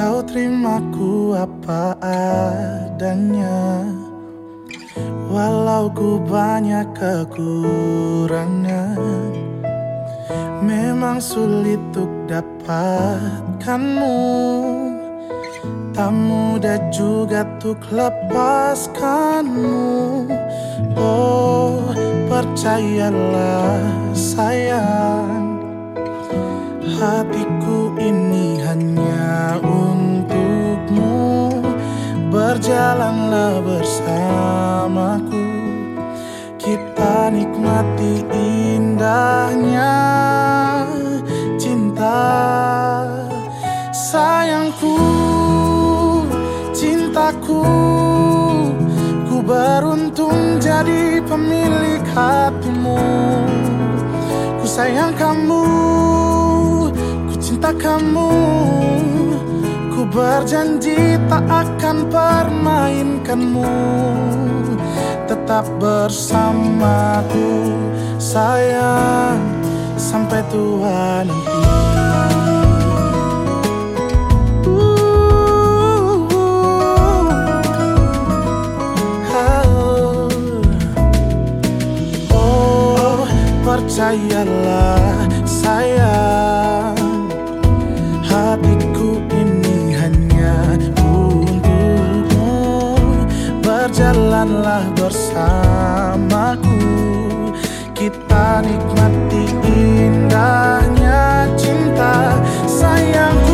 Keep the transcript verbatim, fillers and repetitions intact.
Kau terimaku apa adanya, walau ku banyak kekurangan. Memang sulit untuk dapatkanmu, tak mudah juga untuk lepaskanmu. Oh, percayalah sayang, hatiku ini hanya untukmu. Berjalanlah bersamaku, kita nikmati indahnya cinta. Sayangku, cintaku, ku beruntung jadi pemilik hatimu. Ku sayang kamu, ku cinta kamu, ku berjanji tak akan permainkanmu. Tetap bersamaku sayang, sampai tua nanti. Oh, percayalah sayang, hatiku ini hanya untukmu. Berjalanlah bersamaku, kita nikmati indahnya cinta. Sayang,